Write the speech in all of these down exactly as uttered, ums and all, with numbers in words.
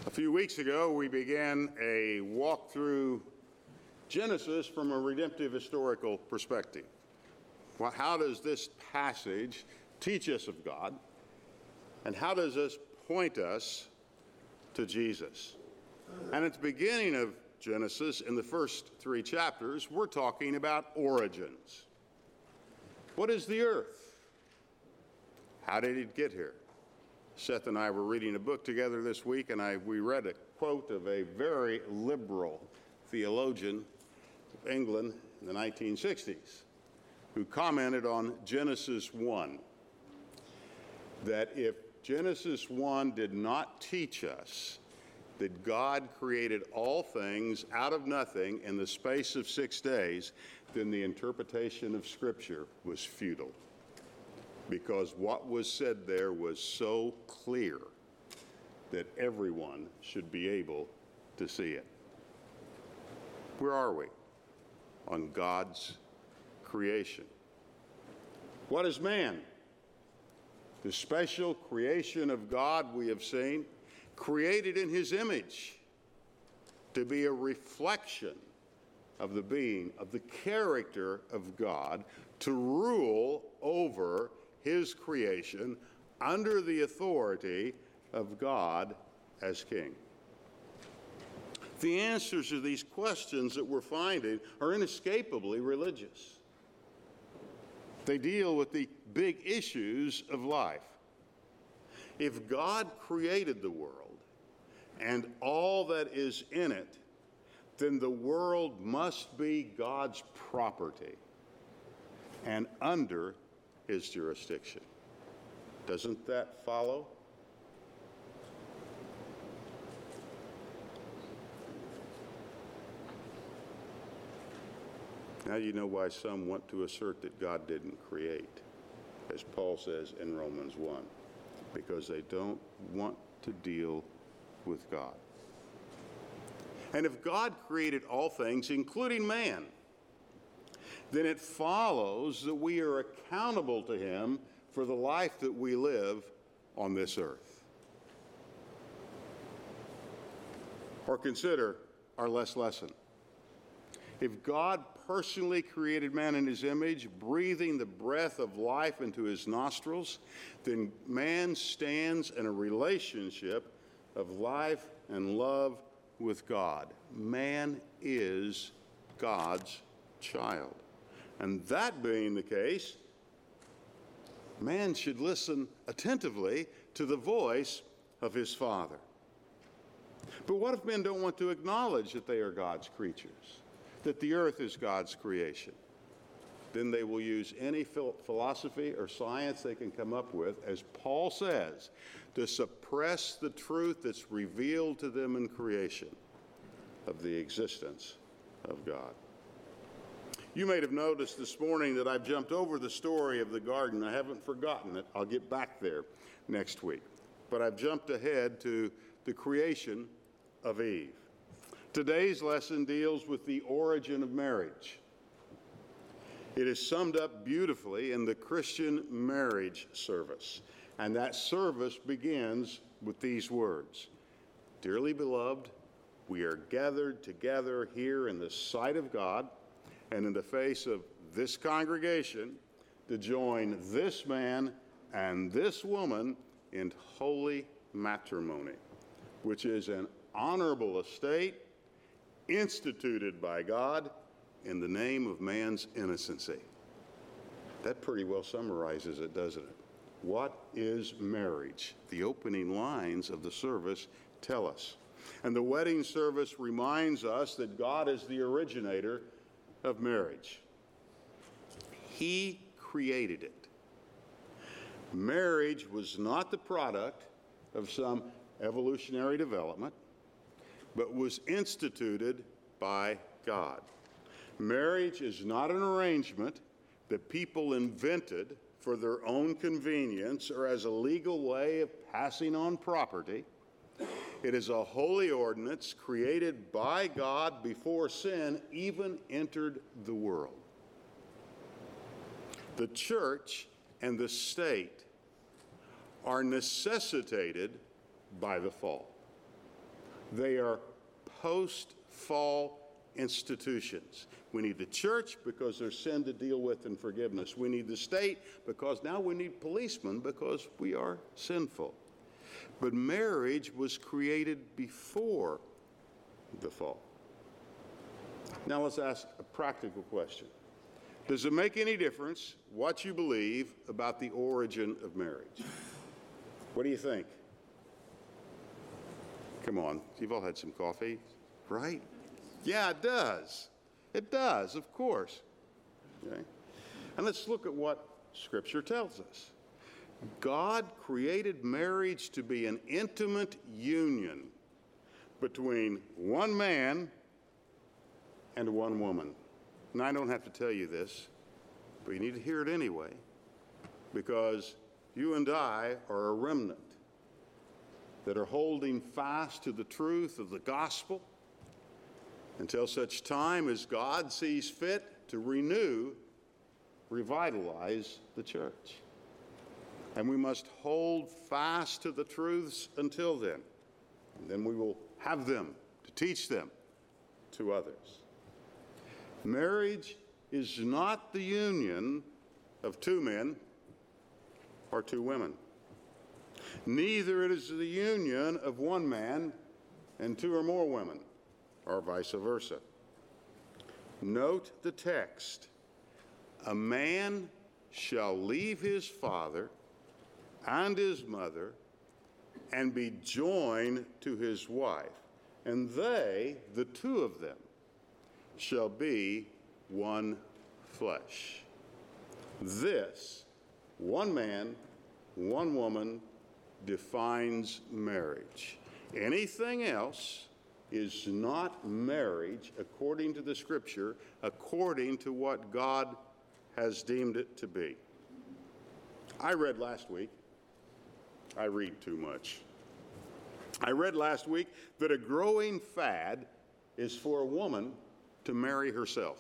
A few weeks ago, we began a walk through Genesis from a redemptive historical perspective. Well, how does this passage teach us of God? And how does this point us to Jesus? And at the beginning of Genesis, in the first three chapters, we're talking about origins. What is the earth? How did it get here? Seth and I were reading a book together this week, and I, we read a quote of a very liberal theologian of England in the nineteen sixties, who commented on Genesis one, that if Genesis one did not teach us that God created all things out of nothing in the space of six days, then the interpretation of Scripture was futile. Because what was said there was so clear that everyone should be able to see it. Where are we on God's creation? What is man? The special creation of God we have seen, created in his image to be a reflection of the being, of the character of God, to rule over his creation under the authority of God as king. The answers to these questions that we're finding are inescapably religious. They deal with the big issues of life. If God created the world and all that is in it, then the world must be God's property and under his jurisdiction. Doesn't that follow? Now you know why some want to assert that God didn't create, as Paul says in Romans one, because they don't want to deal with God. And if God created all things, including man, then it follows that we are accountable to him for the life that we live on this earth. Or consider our last lesson. If God personally created man in his image, breathing the breath of life into his nostrils, then man stands in a relationship of life and love with God. Man is God's child. And that being the case, man should listen attentively to the voice of his Father. But what if men don't want to acknowledge that they are God's creatures, that the earth is God's creation? Then they will use any philosophy or science they can come up with, as Paul says, to suppress the truth that's revealed to them in creation of the existence of God. You may have noticed this morning that I've jumped over the story of the garden. I haven't forgotten it. I'll get back there next week. But I've jumped ahead to the creation of Eve. Today's lesson deals with the origin of marriage. It is summed up beautifully in the Christian marriage service. And that service begins with these words: "Dearly beloved, we are gathered together here in the sight of God and in the face of this congregation to join this man and this woman in holy matrimony, which is an honorable estate instituted by God in the name of man's innocency." That pretty well summarizes it, doesn't it? What is marriage? The opening lines of the service tell us. And the wedding service reminds us that God is the originator of marriage. He created it. Marriage was not the product of some evolutionary development, but was instituted by God. Marriage is not an arrangement that people invented for their own convenience or as a legal way of passing on property. It is a holy ordinance created by God before sin even entered the world. The church and the state are necessitated by the fall. They are post-fall institutions. We need the church because there's sin to deal with and forgiveness. We need the state because now we need policemen because we are sinful. But marriage was created before the fall. Now let's ask a practical question. Does it make any difference what you believe about the origin of marriage? What do you think? Come on, you've all had some coffee, right? Yeah, it does. It does, of course. Okay? And let's look at what Scripture tells us. God created marriage to be an intimate union between one man and one woman. And I don't have to tell you this, but you need to hear it anyway, because you and I are a remnant that are holding fast to the truth of the gospel until such time as God sees fit to renew, revitalize the church. And we must hold fast to the truths until then. And then we will have them to teach them to others. Marriage is not the union of two men or two women. Neither it is the union of one man and two or more women, or vice versa. Note the text. A man shall leave his father and his mother and be joined to his wife, and they, the two of them, shall be one flesh. This, one man, one woman, defines marriage. Anything else is not marriage according to the Scripture, according to what God has deemed it to be. I read last week, I read too much. I read last week that a growing fad is for a woman to marry herself.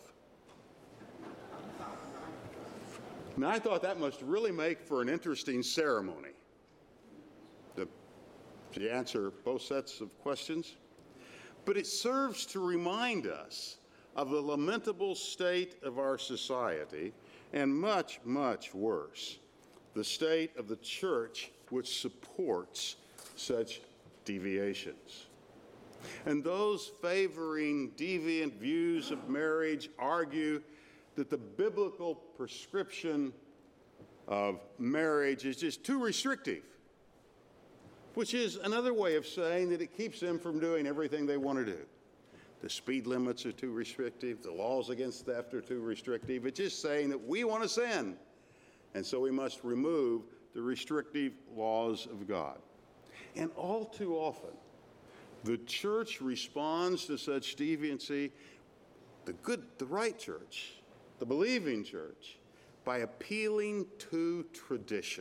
Now, I thought that must really make for an interesting ceremony. To, to answer both sets of questions. But it serves to remind us of the lamentable state of our society, and much, much worse, the state of the church which supports such deviations. And those favoring deviant views of marriage argue that the biblical prescription of marriage is just too restrictive, which is another way of saying that it keeps them from doing everything they want to do. The speed limits are too restrictive. The laws against theft are too restrictive. It's just saying that we want to sin, and so we must remove the restrictive laws of God. And all too often, the church responds to such deviancy, the good, the right church, the believing church, by appealing to tradition.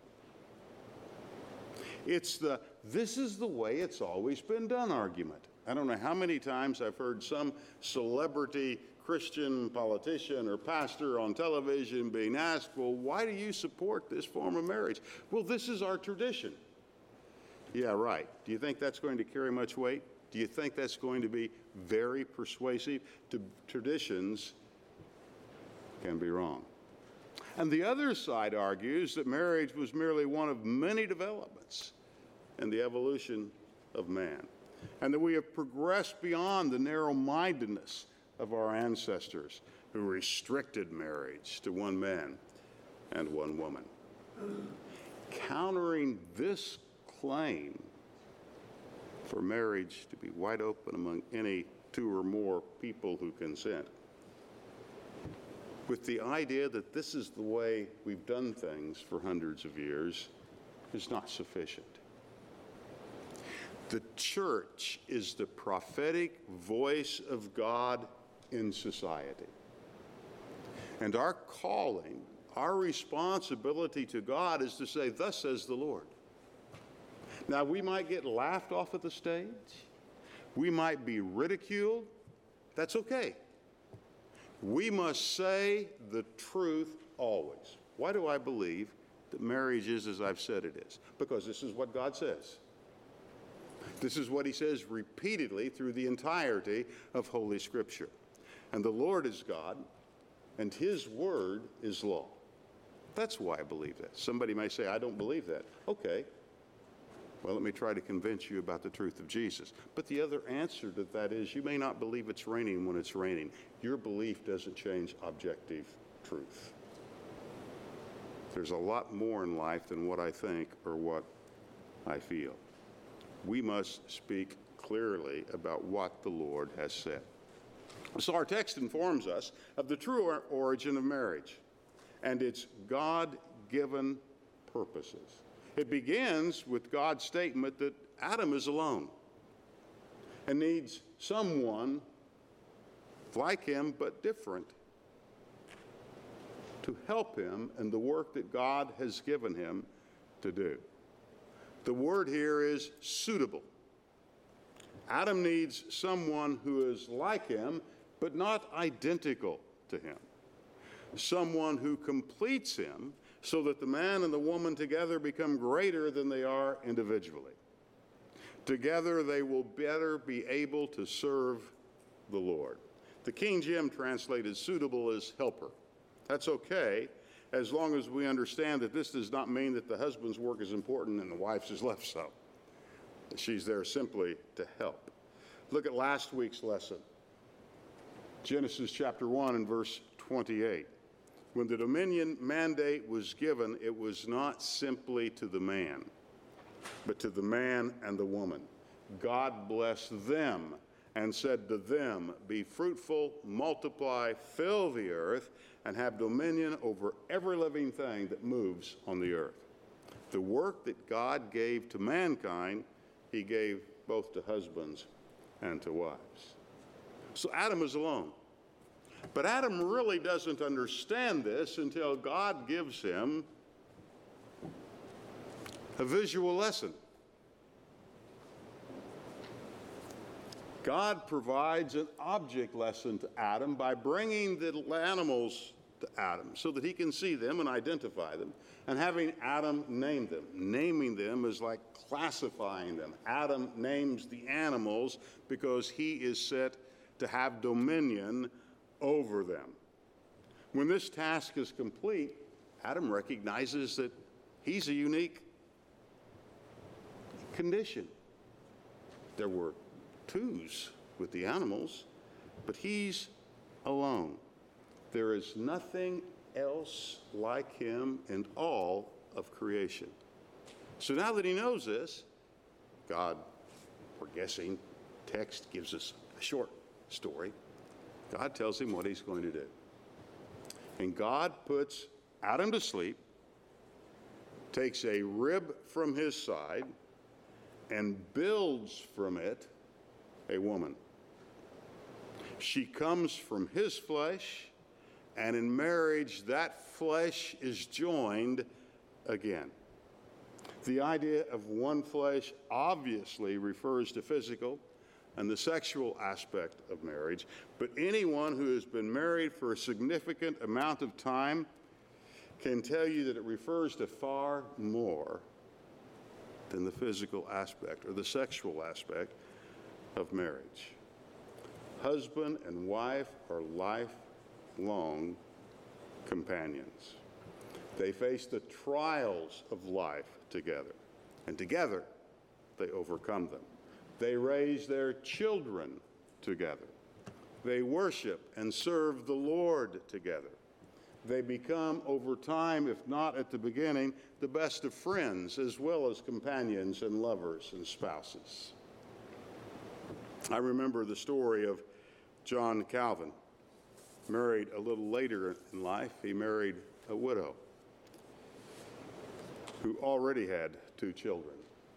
It's the, this is the way it's always been done argument. I don't know how many times I've heard some celebrity Christian politician or pastor on television being asked, well, why do you support this form of marriage? Well, this is our tradition. Yeah, right. Do you think that's going to carry much weight? Do you think that's going to be very persuasive? To traditions can be wrong. And the other side argues that marriage was merely one of many developments in the evolution of man, and that we have progressed beyond the narrow-mindedness of our ancestors who restricted marriage to one man and one woman. Countering this claim for marriage to be wide open among any two or more people who consent, with the idea that this is the way we've done things for hundreds of years, is not sufficient. The church is the prophetic voice of God in society. And our calling, our responsibility to God is to say, thus says the Lord. Now, we might get laughed off of the stage. We might be ridiculed. That's okay. We must say the truth always. Why do I believe that marriage is as I've said it is? Because this is what God says. This is what he says repeatedly through the entirety of Holy Scripture. And the Lord is God, and his word is law. That's why I believe that. Somebody may say, I don't believe that. Okay. Well, let me try to convince you about the truth of Jesus. But the other answer to that is you may not believe it's raining when it's raining. Your belief doesn't change objective truth. There's a lot more in life than what I think or what I feel. We must speak clearly about what the Lord has said. So our text informs us of the true or- origin of marriage and its God-given purposes. It begins with God's statement that Adam is alone and needs someone like him but different to help him in the work that God has given him to do. The word here is suitable. Adam needs someone who is like him but not identical to him. Someone who completes him so that the man and the woman together become greater than they are individually. Together they will better be able to serve the Lord. The King James translated suitable as helper. That's okay, as long as we understand that this does not mean that the husband's work is important and the wife's is left so. She's there simply to help. Look at last week's lesson. Genesis chapter one and verse twenty-eight. When the dominion mandate was given, it was not simply to the man, but to the man and the woman. God blessed them and said to them, be fruitful, multiply, fill the earth, and have dominion over every living thing that moves on the earth. The work that God gave to mankind, he gave both to husbands and to wives. So Adam is alone. But Adam really doesn't understand this until God gives him a visual lesson. God provides an object lesson to Adam by bringing the animals to Adam so that he can see them and identify them, and having Adam name them. Naming them is like classifying them. Adam names the animals because he is set to have dominion over them. When this task is complete, Adam recognizes that he's a unique condition. There were twos with the animals, but he's alone. There is nothing else like him in all of creation. So now that he knows this, God, we're guessing, text gives us a short story. God tells him what he's going to do. And God puts Adam to sleep, takes a rib from his side, and builds from it a woman. She comes from his flesh, and in marriage, that flesh is joined again. The idea of one flesh obviously refers to physical and the sexual aspect of marriage, but anyone who has been married for a significant amount of time can tell you that it refers to far more than the physical aspect or the sexual aspect of marriage. Husband and wife are lifelong companions. They face the trials of life together, and together they overcome them. They raise their children together. They worship and serve the Lord together. They become, over time, if not at the beginning, the best of friends, as well as companions and lovers and spouses. I remember the story of John Calvin. Married a little later in life, he married a widow who already had two children.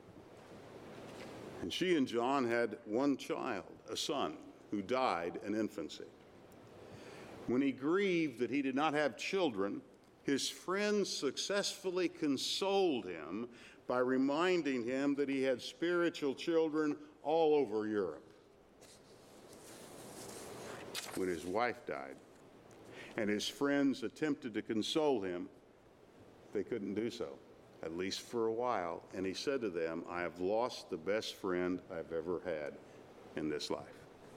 And she and John had one child, a son, who died in infancy. When he grieved that he did not have children, his friends successfully consoled him by reminding him that he had spiritual children all over Europe. When his wife died and his friends attempted to console him, they couldn't do so. at least for a while, and he said to them, I have lost the best friend I've ever had in this life.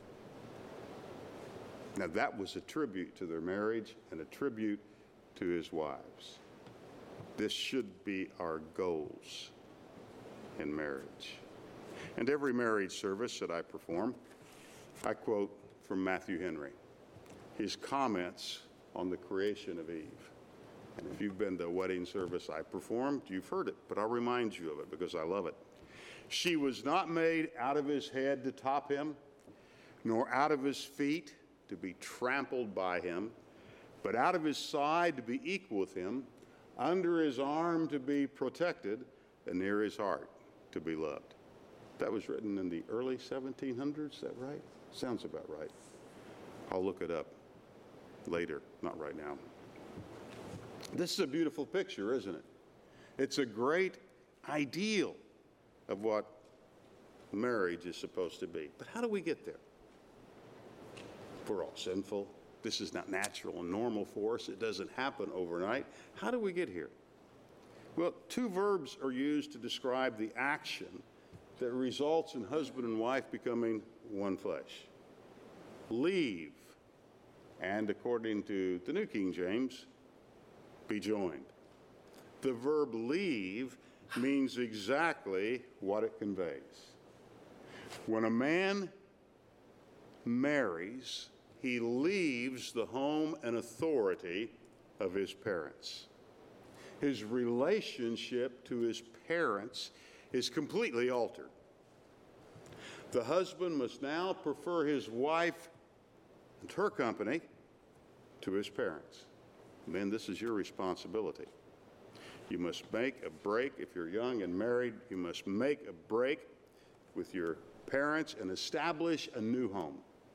Now, that was a tribute to their marriage and a tribute to his wives. This should be our goals in marriage. And every marriage service that I perform, I quote from Matthew Henry, his comments on the creation of Eve. And if you've been to a wedding service I performed, you've heard it, but I'll remind you of it because I love it. She was not made out of his head to top him, nor out of his feet to be trampled by him, but out of his side to be equal with him, under his arm to be protected, and near his heart to be loved. That was written in the early seventeen hundreds, is that right? Sounds about right. I'll look it up later, not right now. This is a beautiful picture, isn't it? It's a great ideal of what marriage is supposed to be. But how do we get there? We're all sinful. This is not natural and normal for us. It doesn't happen overnight. How do we get here? Well, two verbs are used to describe the action that results in husband and wife becoming one flesh. Leave, and according to the New King James, be joined. The verb leave means exactly what it conveys. When a man marries, he leaves the home and authority of his parents. His relationship to his parents is completely altered. The husband must now prefer his wife and her company to his parents. Men, this is your responsibility. You must make a break. If you're young and married, you must make a break with your parents and establish a new home.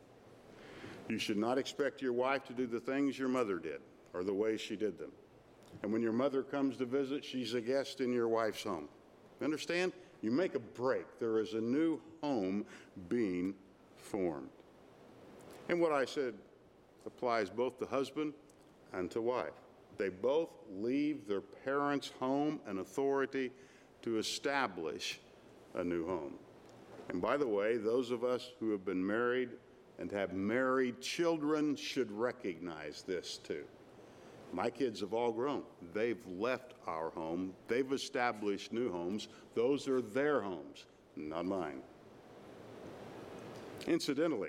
You should not expect your wife to do the things your mother did or the way she did them. And when your mother comes to visit, she's a guest in your wife's home. Understand? You make a break. There is a new home being formed. And what I said applies both to husband and to wife. They both leave their parents' home and authority to establish a new home. And by the way, those of us who have been married and have married children should recognize this too. My kids have all grown. They've left our home. They've established new homes. Those are their homes, not mine. Incidentally,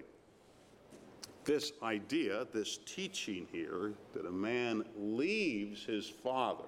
this idea, this teaching here, that a man leaves his father,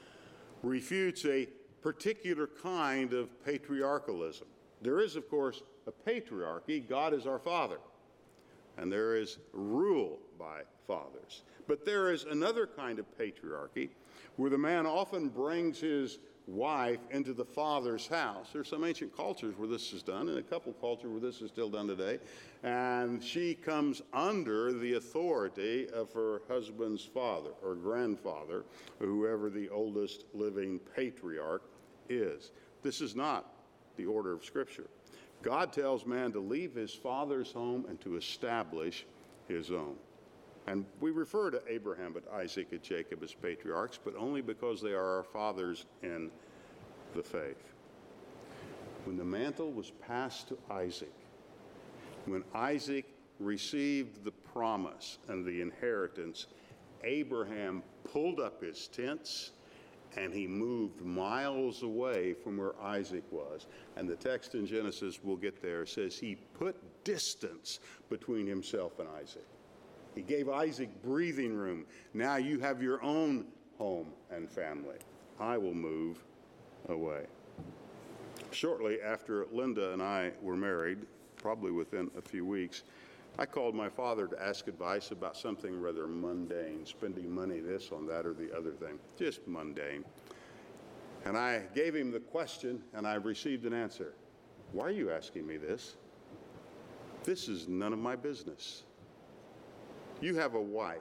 refutes a particular kind of patriarchalism. There is, of course, a patriarchy. God is our father, and there is rule by fathers. But there is another kind of patriarchy where the man often brings his wife into the father's house. There's some ancient cultures where this is done, and a couple cultures where this is still done today. And she comes under the authority of her husband's father or grandfather, or whoever the oldest living patriarch is. This is not the order of Scripture. God tells man to leave his father's home and to establish his own. And we refer to Abraham, but Isaac and Jacob as patriarchs, but only because they are our fathers in the faith. When the mantle was passed to Isaac, when Isaac received the promise and the inheritance, Abraham pulled up his tents and he moved miles away from where Isaac was. And the text in Genesis, we'll get there, says he put distance between himself and Isaac. He gave Isaac breathing room. Now you have your own home and family. I will move away. Shortly after Linda and I were married, probably within a few weeks, I called my father to ask advice about something rather mundane, spending money this on that or the other thing, just mundane. And I gave him the question, and I received an answer. Why are you asking me this? This is none of my business. You have a wife.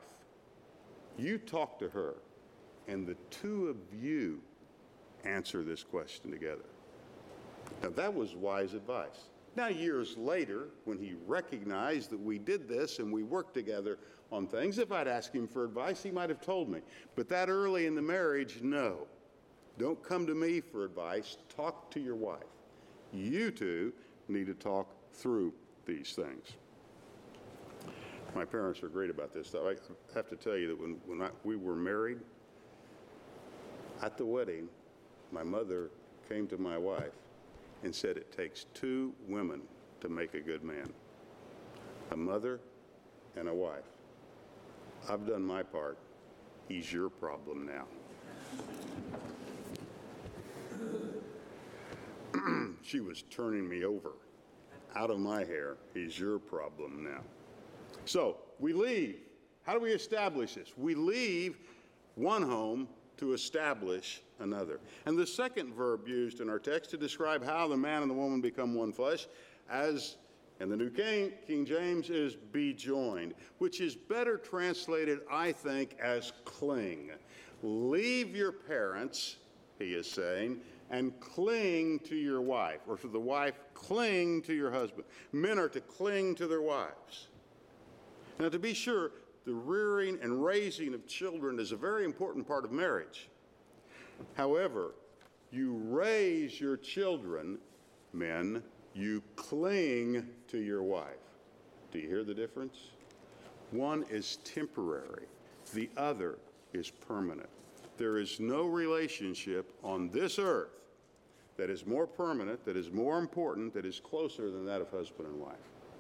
You talk to her, and the two of you answer this question together. Now, that was wise advice. Now, years later, when he recognized that we did this and we worked together on things, if I'd asked him for advice, he might have told me. But that early in the marriage, no. Don't come to me for advice. Talk to your wife. You two need to talk through these things. My parents are great about this stuff. I have to tell you that when, when I, we were married, at the wedding, my mother came to my wife and said it takes two women to make a good man, a mother and a wife. I've done my part. He's your problem now. She was turning me over out of my hair. He's your problem now. So we leave. How do we establish this? We leave one home to establish another. And the second verb used in our text to describe how the man and the woman become one flesh, as in the New King, King James, is be joined, which is better translated, I think, as cling. Leave your parents, he is saying, and cling to your wife, or for the wife, cling to your husband. Men are to cling to their wives. Now, to be sure, the rearing and raising of children is a very important part of marriage. However, you raise your children, men, you cling to your wife. Do you hear the difference? One is temporary, the other is permanent. There is no relationship on this earth that is more permanent, that is more important, that is closer than that of husband and wife.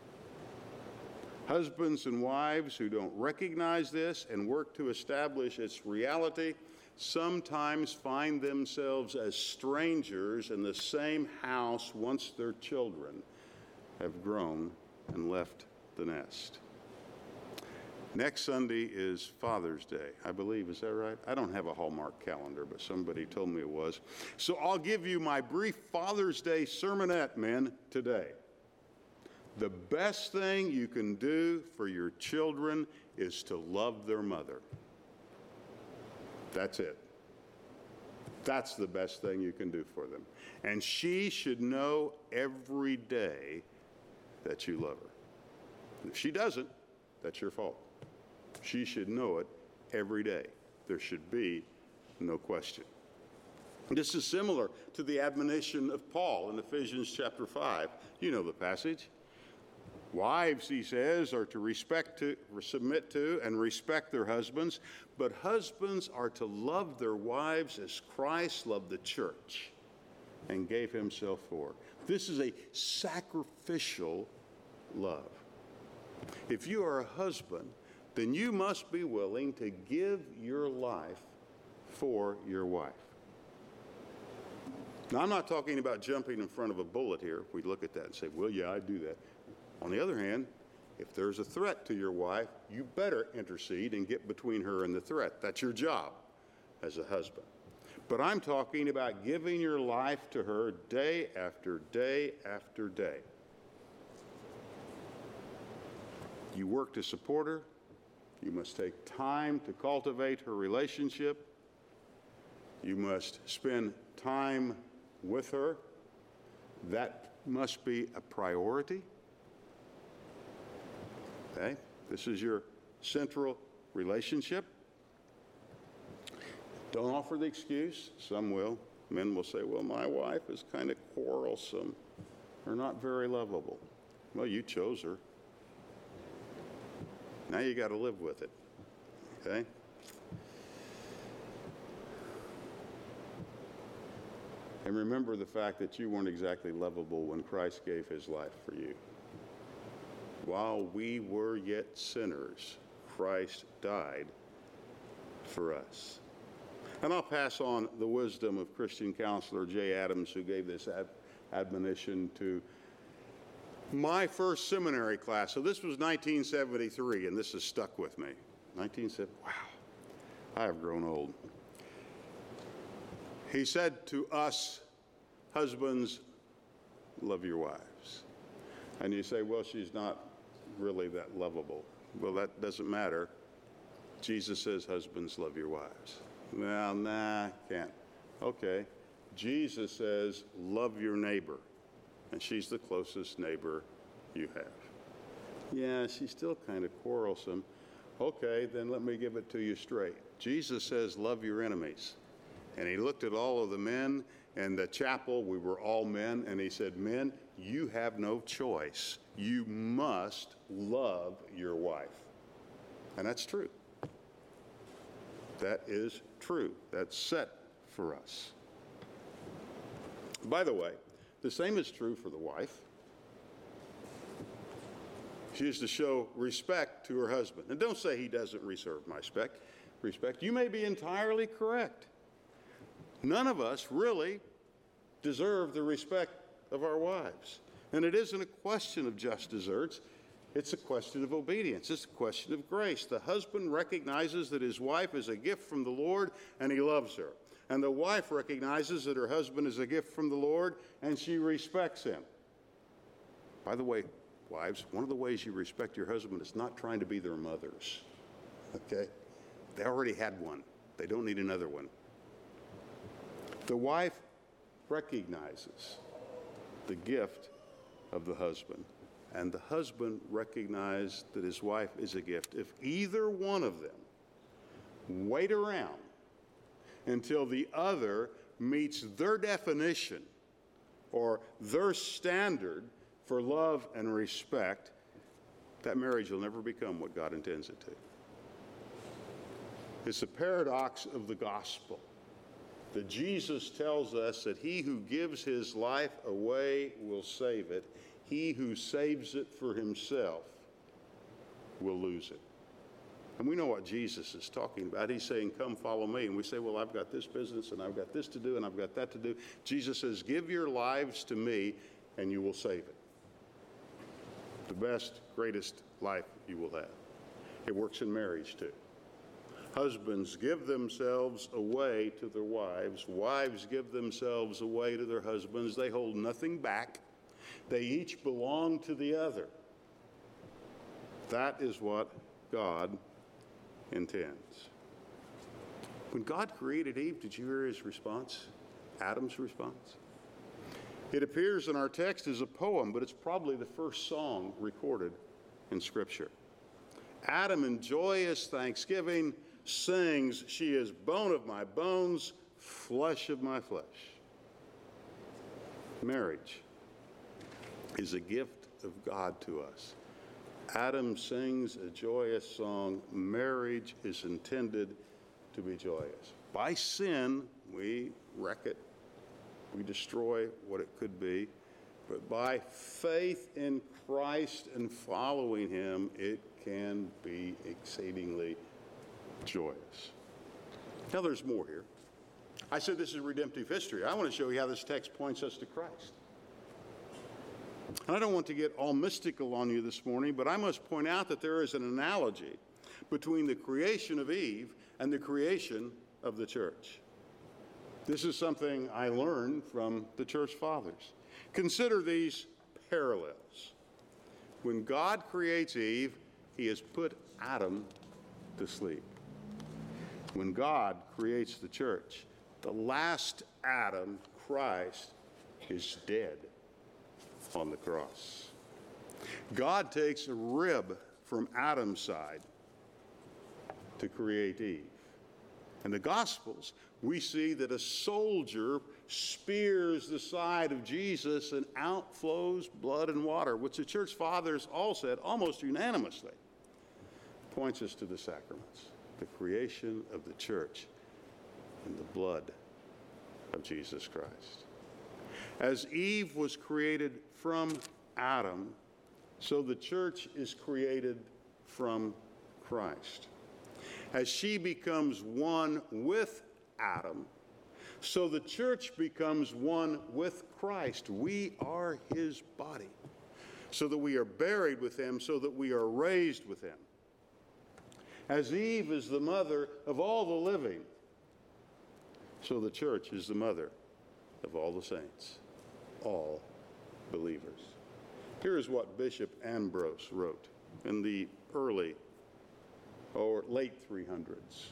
Husbands and wives who don't recognize this and work to establish its reality sometimes find themselves as strangers in the same house once their children have grown and left the nest. Next Sunday is Father's Day, I believe. Is that right? I don't have a Hallmark calendar, but somebody told me it was. So I'll give you my brief Father's Day sermonette, men, today. The best thing you can do for your children is to love their mother. That's it. That's the best thing you can do for them. And she should know every day that you love her. If she doesn't, that's your fault. She should know it every day. There should be no question. This is similar to the admonition of Paul in Ephesians chapter five. You know the passage. Wives, he says, are to respect to, submit to, and respect their husbands, but husbands are to love their wives as Christ loved the church and gave himself for. This is a sacrificial love. If you are a husband, then you must be willing to give your life for your wife. Now, I'm not talking about jumping in front of a bullet here. We look at that and say, well, yeah, I do that. On the other hand, if there's a threat to your wife, you better intercede and get between her and the threat. That's your job as a husband. But I'm talking about giving your life to her day after day after day. You work to support her. You must take time to cultivate her relationship. You must spend time with her. That must be a priority. Okay? This is your central relationship. Don't offer the excuse. Some will. Men will say, well, my wife is kind of quarrelsome or not very lovable. Well, you chose her. Now you got to live with it. Okay? And remember the fact that you weren't exactly lovable when Christ gave his life for you. While we were yet sinners, Christ died for us. And I'll pass on the wisdom of Christian counselor Jay Adams, who gave this ad- admonition to my first seminary class. So this was nineteen seventy-three, and this has stuck with me. nineteen seventy, wow, I have grown old. He said to us, husbands, love your wives. And you say, well, she's not really that lovable. Well, that doesn't matter. Jesus says, husbands, love your wives. Well, nah, can't. Okay. Jesus says, love your neighbor. And she's the closest neighbor you have. Yeah, she's still kind of quarrelsome. Okay, then let me give it to you straight. Jesus says, love your enemies. And he looked at all of the men in the chapel. We were all men. And he said, men, you have no choice. You must love your wife. And that's true. That is true. That's set for us. By the way, the same is true for the wife. She is to show respect to her husband. And don't say he doesn't reserve my respect. Respect. You may be entirely correct. None of us really deserve the respect of our wives. And it isn't a question of just deserts. It's a question of obedience. It's a question of grace. The husband recognizes that his wife is a gift from the Lord and he loves her. And the wife recognizes that her husband is a gift from the Lord and she respects him. By the way, wives, one of the ways you respect your husband is not trying to be their mothers. Okay? They already had one. They don't need another one. The wife recognizes the gift of the husband, and the husband recognizes that his wife is a gift. If either one of them wait around until the other meets their definition or their standard for love and respect, that marriage will never become what God intends it to. It's the paradox of the gospel that Jesus tells us that he who gives his life away will save it. He who saves it for himself will lose it. And we know what Jesus is talking about. He's saying, come follow me. And we say, well, I've got this business and I've got this to do and I've got that to do. Jesus says, give your lives to me and you will save it. The best, greatest life you will have. It works in marriage too. Husbands give themselves away to their wives. Wives give themselves away to their husbands. They hold nothing back. They each belong to the other. That is what God intends. When God created Eve, did you hear his response? Adam's response? It appears in our text as a poem, but it's probably the first song recorded in Scripture. Adam, in joyous thanksgiving, sings, she is bone of my bones, flesh of my flesh. Marriage is a gift of God to us. Adam sings a joyous song. Marriage is intended to be joyous. By sin, we wreck it. We destroy what it could be. But by faith in Christ and following him, it can be exceedingly joyous. Now there's more here. I said this is redemptive history. I want to show you how this text points us to Christ. And I don't want to get all mystical on you this morning, but I must point out that there is an analogy between the creation of Eve and the creation of the church. This is something I learned from the church fathers. Consider these parallels. When God creates Eve, he has put Adam to sleep. When God creates the church, the last Adam, Christ, is dead on the cross. God takes a rib from Adam's side to create Eve. In the Gospels, we see that a soldier spears the side of Jesus and out flows blood and water, which the church fathers all said almost unanimously points us to the sacraments, the creation of the church and the blood of Jesus Christ. As Eve was created from Adam, so the church is created from Christ. As she becomes one with Adam, so the church becomes one with Christ. We are his body, so that we are buried with him, so that we are raised with him. As Eve is the mother of all the living, so the church is the mother of all the saints, all believers. Here is what Bishop Ambrose wrote in the early or late three hundreds.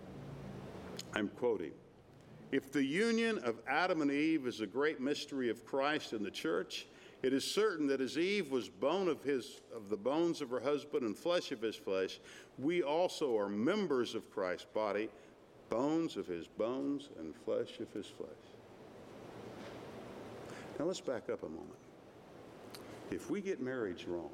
I'm quoting, "If the union of Adam and Eve is a great mystery of Christ and the church, it is certain that as Eve was bone of his of the bones of her husband and flesh of his flesh, we also are members of Christ's body, bones of his bones and flesh of his flesh. Now let's back up a moment. If we get marriage wrong,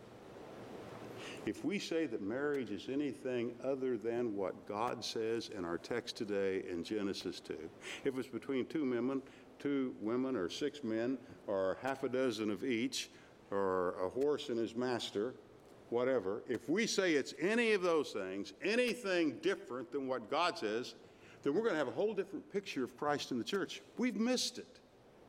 if we say that marriage is anything other than what God says in our text today in Genesis two, if it's between two women, two women or six men or half a dozen of each or a horse and his master, whatever, if we say it's any of those things, anything different than what God says, then we're going to have a whole different picture of Christ in the church. We've missed it.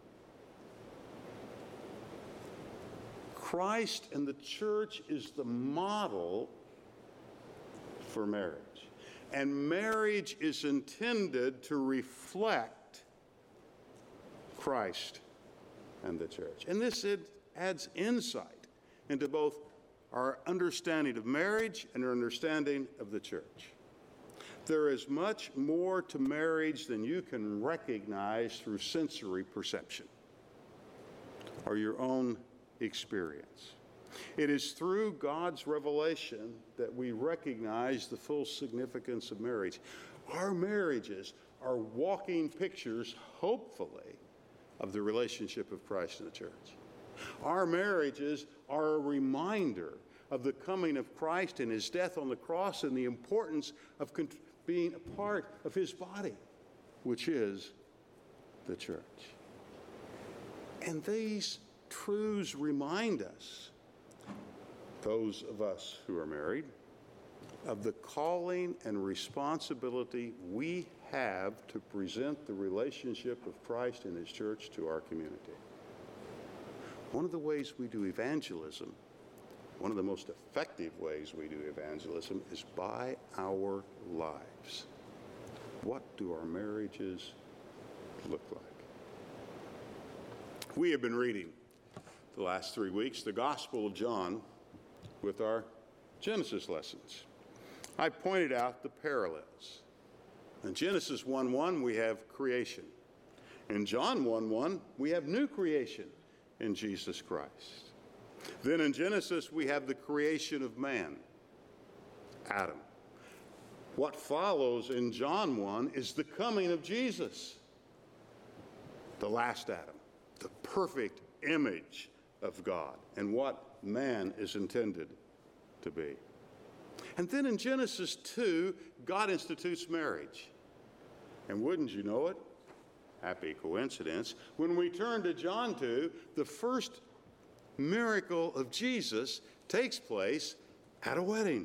Christ and the church is the model for marriage. And marriage is intended to reflect Christ and the church. And this it adds insight into both our understanding of marriage and our understanding of the church. There is much more to marriage than you can recognize through sensory perception or your own experience. It is through God's revelation that we recognize the full significance of marriage. Our marriages are walking pictures, hopefully, of the relationship of Christ and the church. Our marriages are a reminder of the coming of Christ and his death on the cross and the importance of con- being a part of his body, which is the church. And these truths remind us, those of us who are married, of the calling and responsibility we have to present the relationship of Christ and his church to our community. One of the ways we do evangelism, one of the most effective ways we do evangelism, is by our lives. What do our marriages look like? We have been reading the last three weeks the Gospel of John with our Genesis lessons. I pointed out the parallels. In Genesis one one, we have creation. In John one one, we have new creation in Jesus Christ. Then in Genesis, we have the creation of man, Adam. What follows in John one is the coming of Jesus, the last Adam, the perfect image of God and what man is intended to be. And then in Genesis two, God institutes marriage. And wouldn't you know it? Happy coincidence. When we turn to John two, the first miracle of Jesus takes place at a wedding.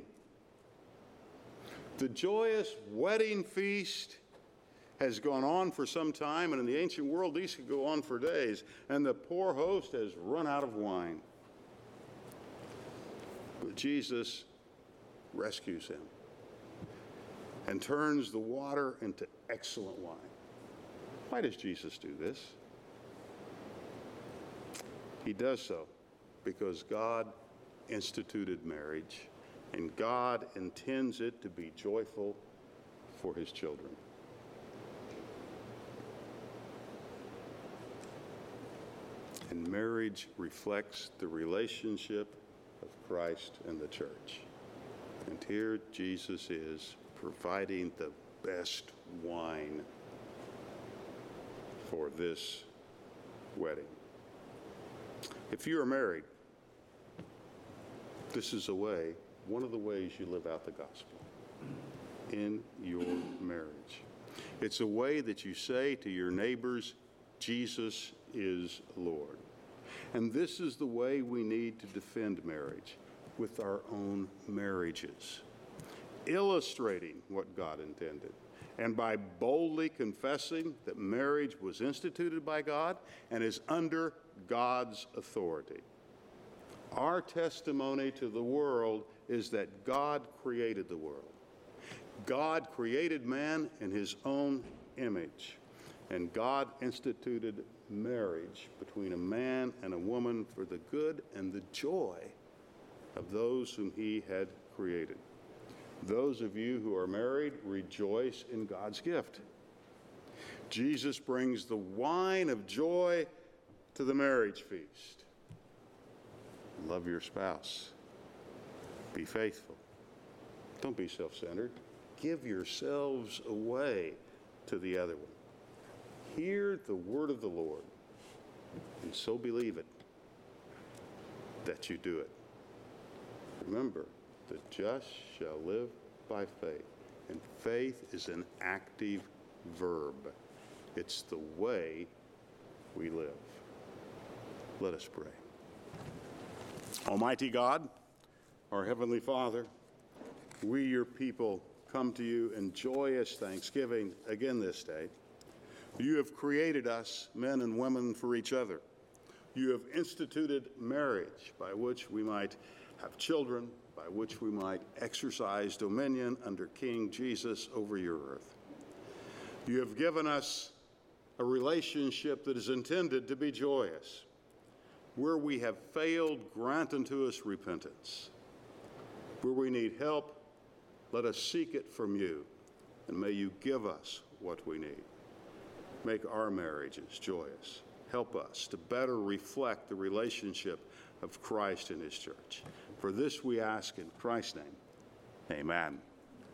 The joyous wedding feast has gone on for some time, and in the ancient world, these could go on for days, and the poor host has run out of wine. But Jesus rescues him and turns the water into excellent wine. Why does Jesus do this? He does so because God instituted marriage, and God intends it to be joyful for his children. And marriage reflects the relationship of Christ and the church. And here Jesus is providing the best wine for this wedding. If you are married, this is a way, one of the ways you live out the gospel in your marriage. It's a way that you say to your neighbors, Jesus is Lord. And this is the way we need to defend marriage, with our own marriages, illustrating what God intended, and by boldly confessing that marriage was instituted by God and is under God's authority. Our testimony to the world is that God created the world. God created man in his own image, and God instituted marriage between a man and a woman for the good and the joy of those whom he had created. Those of you who are married, rejoice in God's gift. Jesus brings the wine of joy to the marriage feast. Love your spouse. Be faithful. Don't be self-centered. give yourselves away to the other one. Hear the word of the Lord, and so believe it, that you do it. Remember, the just shall live by faith, and faith is an active verb. It's the way we live. Let us pray. Almighty God, our Heavenly Father, we, your people, come to you in joyous thanksgiving again this day. You have created us, men and women, for each other. You have instituted marriage by which we might have children, by which we might exercise dominion under King Jesus over your earth. You have given us a relationship that is intended to be joyous. Where we have failed, grant unto us repentance. Where we need help, let us seek it from you, and may you give us what we need. Make our marriages joyous. Help us to better reflect the relationship of Christ and his church. For this we ask in Christ's name, amen.